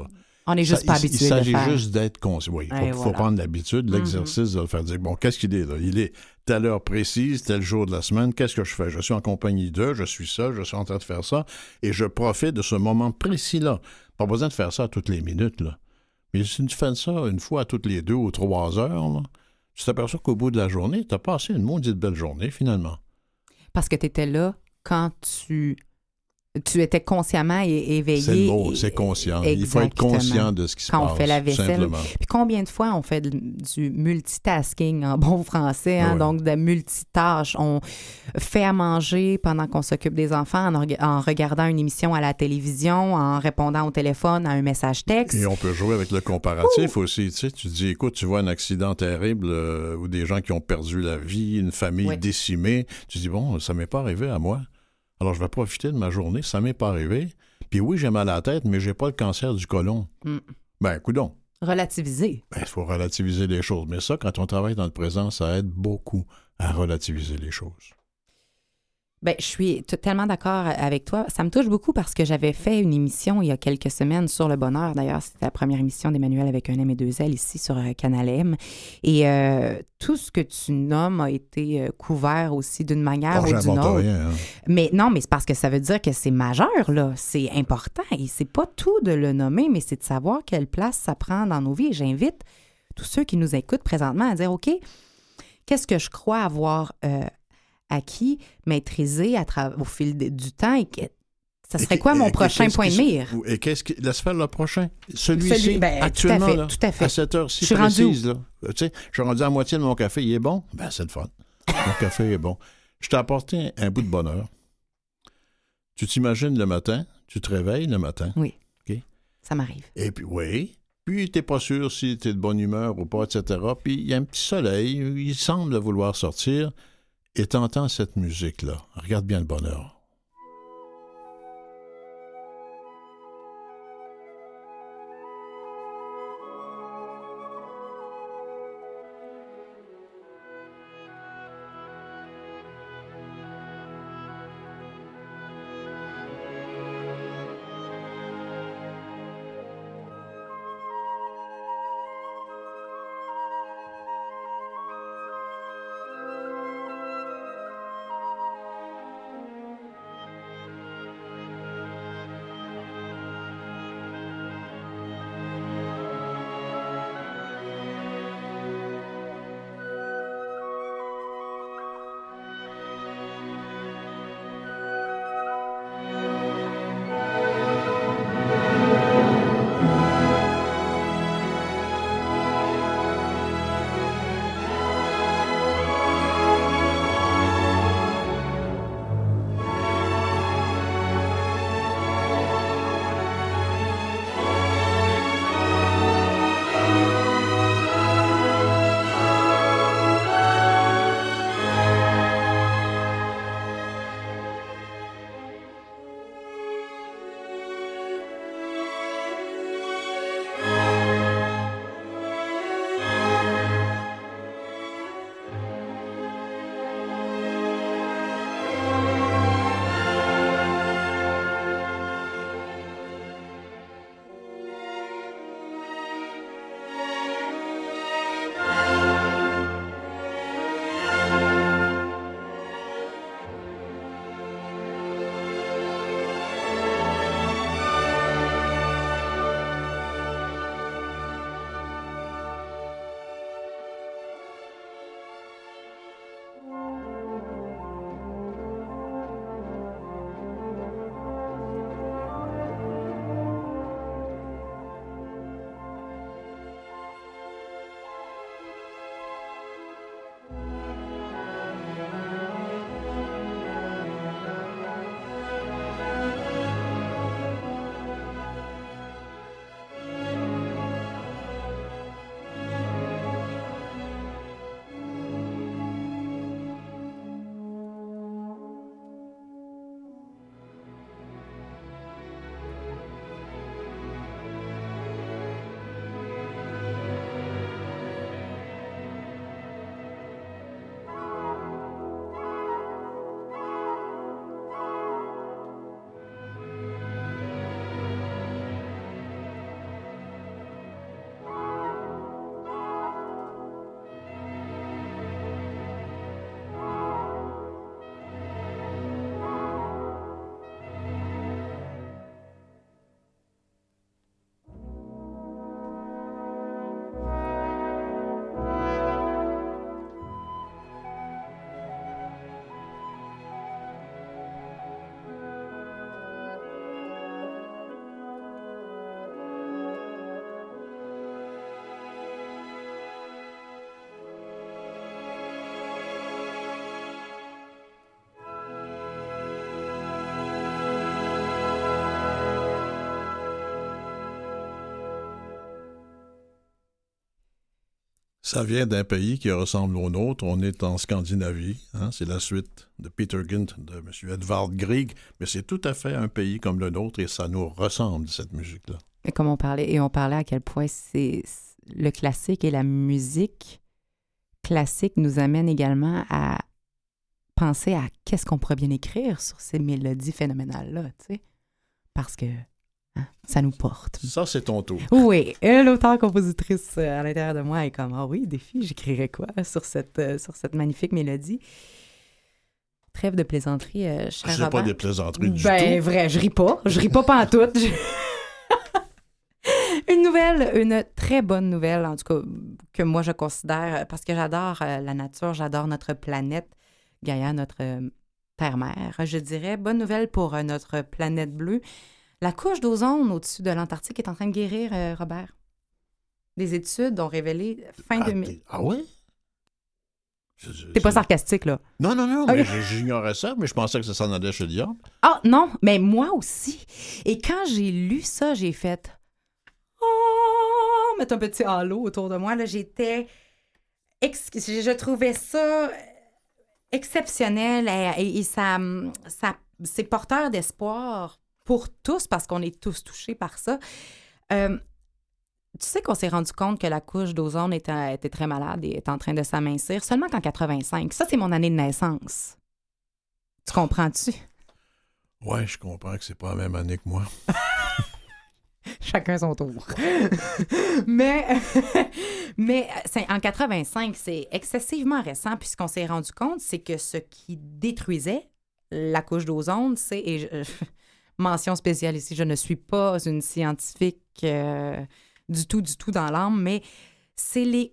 On n'est juste pas habitué Il de le s'agit faire. juste d'être conscient. Oui, il faut prendre l'habitude, l'exercice de le faire. Dire, bon, qu'est-ce qu'il est là? Il est telle heure précise, tel jour de la semaine, qu'est-ce que je fais? Je suis en compagnie d'eux, je suis ça, je suis en train de faire ça, et je profite de ce moment précis-là. Pas besoin de faire ça toutes les minutes, là. Mais si tu fais ça une fois toutes les 2 ou 3 heures, là, tu t'aperçois qu'au bout de la journée, tu as passé une maudite belle journée, finalement. Parce que tu étais là quand tu étais consciemment éveillé. C'est le mot, c'est conscient. Il faut être conscient de ce qui se passe. Quand on fait la vaisselle. Simplement. Puis combien de fois on fait du multitasking en bon français, hein? Oui. Donc de multitâches. On fait à manger pendant qu'on s'occupe des enfants, en regardant une émission à la télévision, en répondant au téléphone à un message texte. Et on peut jouer avec le comparatif aussi. Tu sais, tu dis, écoute, tu vois un accident terrible ou des gens qui ont perdu la vie, une famille décimée. Tu dis, bon, ça m'est pas arrivé à moi. Alors, je vais profiter de ma journée. Ça m'est pas arrivé. Puis oui, j'ai mal à la tête, mais j'ai pas le cancer du côlon. Ben, coudonc. Relativiser. Ben, il faut relativiser les choses. Mais ça, quand on travaille dans le présent, ça aide beaucoup à relativiser les choses. Bien, je suis tellement d'accord avec toi. Ça me touche beaucoup parce que j'avais fait une émission il y a quelques semaines sur le bonheur. D'ailleurs, c'était la première émission d'Emmanuel avec un M et 2 L ici sur Canal M. Et tout ce que tu nommes a été couvert aussi d'une manière ou d'une autre. Rien, hein. Mais non, mais c'est parce que ça veut dire que c'est majeur, là. C'est important. Et c'est pas tout de le nommer, mais c'est de savoir quelle place ça prend dans nos vies. Et j'invite tous ceux qui nous écoutent présentement à dire, OK, qu'est-ce que je crois avoir acquis, maîtrisé au fil du temps et ça serait quoi mon prochain point de mire? Et laisse faire le prochain. Celui-ci, actuellement, tout à fait. À cette heure-ci je précise. Là. Tu sais, je suis rendu à moitié de mon café. Il est bon? Ben, c'est le fun. Mon café est bon. Je t'ai apporté un bout de bonheur. Tu t'imagines le matin, tu te réveilles le matin. Oui. OK? Ça m'arrive. Et puis, oui. Puis, tu n'es pas sûr si tu es de bonne humeur ou pas, etc. Puis, il y a un petit soleil. Il semble vouloir sortir. Et t'entends cette musique-là. Regarde bien le bonheur. Ça vient d'un pays qui ressemble au nôtre. On est en Scandinavie. Hein? C'est la suite de Peter Gynt, de M. Edvard Grieg. Mais c'est tout à fait un pays comme le nôtre et ça nous ressemble, cette musique-là. Et comme on parlait à quel point c'est le classique et la musique classique nous amène également à penser à qu'est-ce qu'on pourrait bien écrire sur ces mélodies phénoménales-là, tu sais. Parce que ça nous porte. Ça, c'est ton tour. Oui, et l'auteur-compositrice à l'intérieur de moi est comme « Ah oui, défi, j'écrirais quoi sur cette magnifique mélodie? » Trêve de plaisanterie, cher C'est Robert. pas des plaisanteries du tout. Ben, vrai, je ris pas pantoute. Une très bonne nouvelle, en tout cas, que moi je considère, parce que j'adore la nature, j'adore notre planète, Gaïa, notre terre-mère. Je dirais, bonne nouvelle pour notre planète bleue. La couche d'ozone au-dessus de l'Antarctique est en train de guérir, Robert. Des études ont révélé fin 2000. Ah oui? T'es pas sarcastique, là? Non, mais j'ignorais ça, mais je pensais que ça s'en allait chez le diable. Ah, non, mais moi aussi. Et quand j'ai lu ça, j'ai fait... Oh! Mettre un petit halo autour de moi, là, j'étais... Je trouvais ça exceptionnel et ça c'est porteur d'espoir pour tous, parce qu'on est tous touchés par ça. Tu sais qu'on s'est rendu compte que la couche d'ozone était très malade et était en train de s'amincir seulement qu'en 85. Ça, c'est mon année de naissance. Tu comprends-tu? Ouais, je comprends que c'est pas la même année que moi. Chacun son tour. mais en 85, c'est excessivement récent, puisqu'on s'est rendu compte, c'est que ce qui détruisait la couche d'ozone, c'est... mention spéciale ici, je ne suis pas une scientifique du tout dans l'âme, mais c'est les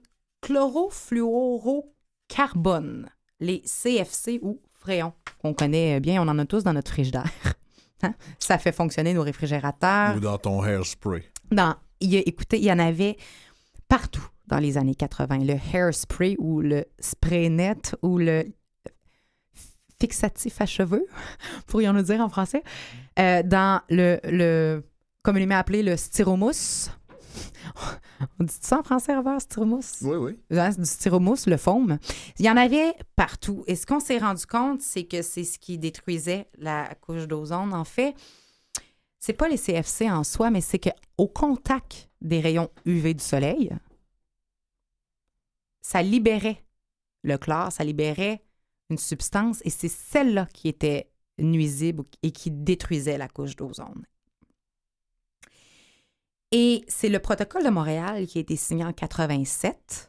chlorofluorocarbones, les CFC ou fréons, qu'on connaît bien, on en a tous dans notre frigidaire. Hein? Ça fait fonctionner nos réfrigérateurs. Ou dans ton hairspray. Écoutez, il y en avait partout dans les années 80. Le hairspray ou le spray net ou le fixatif à cheveux, pourrions-nous dire en français, dans le communément appelé le styromousse. On dit ça en français, Robert, styromousse? Oui. Du styromousse, le foam. Il y en avait partout. Et ce qu'on s'est rendu compte, c'est que c'est ce qui détruisait la couche d'ozone. En fait, c'est pas les CFC en soi, mais c'est qu'au contact des rayons UV du soleil, ça libérait le chlore, ça libérait une substance, et c'est celle-là qui était nuisible et qui détruisait la couche d'ozone. Et c'est le protocole de Montréal qui a été signé en 87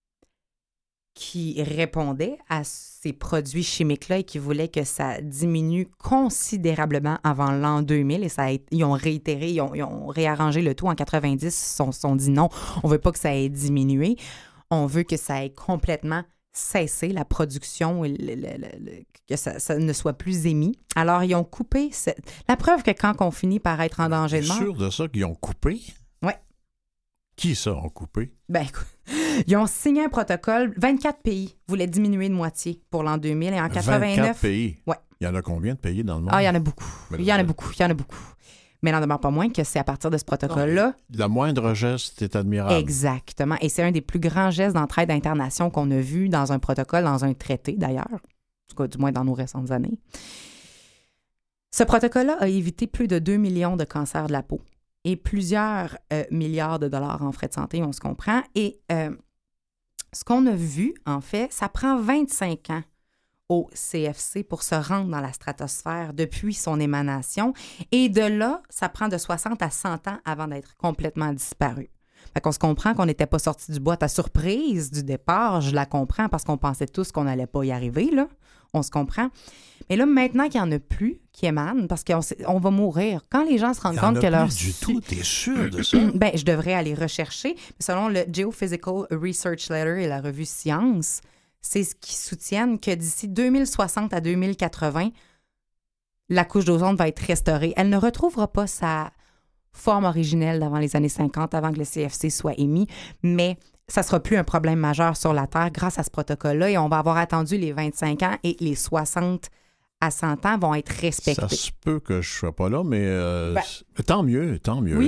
qui répondait à ces produits chimiques-là et qui voulait que ça diminue considérablement avant l'an 2000. Et ils ont réitéré, ils ont réarrangé le tout en 90. Ils se sont dit non, on ne veut pas que ça ait diminué. On veut que ça ait complètement cessé, la production, que ça ne soit plus émis. Alors, ils ont coupé... La preuve que quand on finit par être en danger de mort... T'es sûr de ça qu'ils ont coupé? Oui. Qui ça ont coupé? Ben, écoute, ils ont signé un protocole. 24 pays voulaient diminuer de moitié pour l'an 2000 et en 89... 24 pays? Oui. Il y en a combien de pays dans le monde? Ah, il y en a beaucoup. Il y en a beaucoup. Mais il n'en demeure pas moins que c'est à partir de ce protocole-là... La moindre geste est admirable. Exactement. Et c'est un des plus grands gestes d'entraide d'intervention qu'on a vu dans un protocole, dans un traité d'ailleurs, en tout cas du moins dans nos récentes années. Ce protocole-là a évité plus de 2 millions de cancers de la peau et plusieurs milliards de dollars en frais de santé, on se comprend. Et ce qu'on a vu, en fait, ça prend 25 ans au CFC pour se rendre dans la stratosphère depuis son émanation. Et de là, ça prend de 60 à 100 ans avant d'être complètement disparu. Fait qu'on se comprend qu'on n'était pas sorti du bois. Ta surprise du départ, je la comprends parce qu'on pensait tous qu'on n'allait pas y arriver, là. On se comprend. Mais là, maintenant qu'il n'y en a plus qui émanent, parce qu'on va mourir. Quand les gens se rendent compte que leur... du tout, t'es sûr de ça? Ben, je devrais aller rechercher. Mais selon le Geophysical Research Letter et la revue Science, c'est ce qui soutiennent que d'ici 2060 à 2080, la couche d'ozone va être restaurée. Elle ne retrouvera pas sa forme originelle d'avant les années 50, avant que le CFC soit émis, mais ça ne sera plus un problème majeur sur la Terre grâce à ce protocole-là et on va avoir attendu les 25 ans et les 60 à 100 ans vont être respectés. Ça se peut que je ne sois pas là, mais tant mieux. Oui.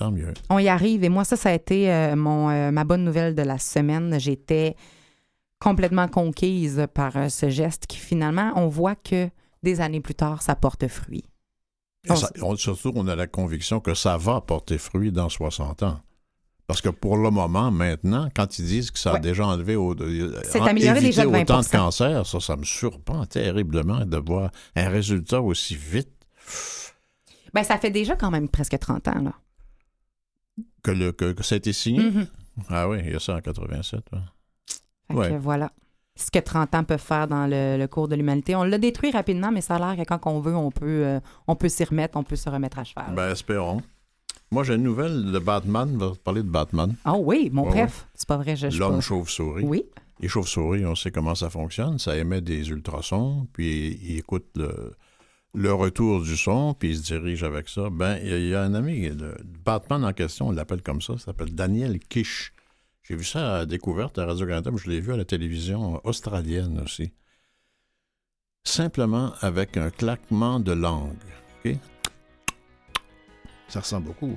tant mieux. On y arrive. Et moi, ça a été ma bonne nouvelle de la semaine. J'étais complètement conquise par ce geste qui, finalement, on voit que des années plus tard, ça porte fruit. Surtout, on a la conviction que ça va porter fruit dans 60 ans. Parce que pour le moment, maintenant, quand ils disent que ça a déjà enlevé c'est amélioré déjà de 20%. Autant de cancers, ça me surprend terriblement de voir un résultat aussi vite. Bien, ça fait déjà quand même presque 30 ans, là. Que ça a été signé? Mm-hmm. Ah oui, il y a ça en 87. Ouais. Fait que voilà. Ce que 30 ans peuvent faire dans le cours de l'humanité. On l'a détruit rapidement, mais ça a l'air que quand on veut, on peut s'y remettre, on peut se remettre à cheval. Ben, espérons. Moi, j'ai une nouvelle de Batman. On va parler de Batman. Ah oui, mon bref. C'est pas vrai, L'homme chauve-souris. Oui. Les chauves-souris, on sait comment ça fonctionne. Ça émet des ultrasons, puis il écoute le retour du son, puis il se dirige avec ça. Ben, il y a un ami, Batman en question, on l'appelle comme ça s'appelle Daniel Kish. J'ai vu ça à Découverte à Radio-Canada, mais je l'ai vu à la télévision australienne aussi. Simplement avec un claquement de langue. OK? Ça ressemble beaucoup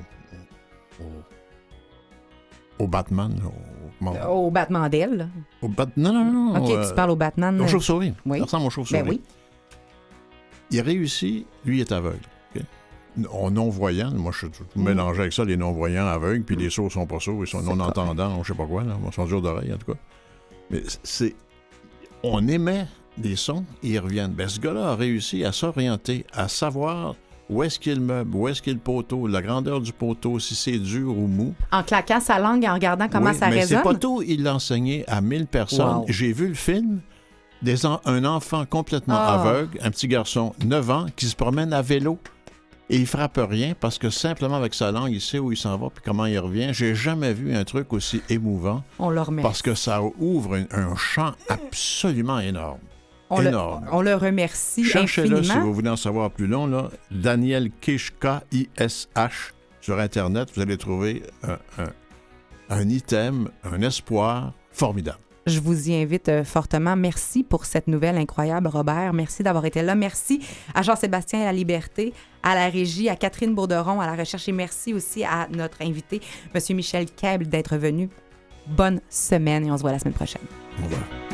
au Batman. Au Batman d'elle. Non. OK, tu parles au Batman. Au chauve-souris. Oui. Ça ressemble au chauve-souris. Ben oui. Il réussit, lui est aveugle. Okay? En non-voyant, moi je suis mélangé avec ça, les non-voyants aveugles, puis les sourds sont pas sourds, ils sont non-entendants, je sais pas quoi, là. Ils sont durs d'oreille en tout cas. Mais on émet des sons et ils reviennent. Ben, ce gars-là a réussi à s'orienter, à savoir où est-ce qu'il y a le meuble, où est-ce qu'il y a le poteau, la grandeur du poteau, si c'est dur ou mou. En claquant sa langue et en regardant comment ça résonne. Mais c'est pas tout, il l'a enseigné à 1000 personnes. Wow. J'ai vu le film. Un enfant complètement aveugle, un petit garçon, 9 ans, qui se promène à vélo et il frappe rien parce que simplement avec sa langue, il sait où il s'en va puis comment il revient. J'ai jamais vu un truc aussi émouvant. On le remercie. Parce que ça ouvre un champ absolument énorme. On le remercie Cherchez-le infiniment. si vous voulez en savoir plus long. Là, Daniel Kish, K-I-S-H, sur Internet, vous allez trouver un item, un espoir formidable. Je vous y invite fortement. Merci pour cette nouvelle incroyable, Robert. Merci d'avoir été là. Merci à Jean-Sébastien à la Liberté, à la régie, à Catherine Bourderon, à la recherche. Et merci aussi à notre invité, M. Michel Kebble, d'être venu. Bonne semaine et on se voit la semaine prochaine. Au revoir.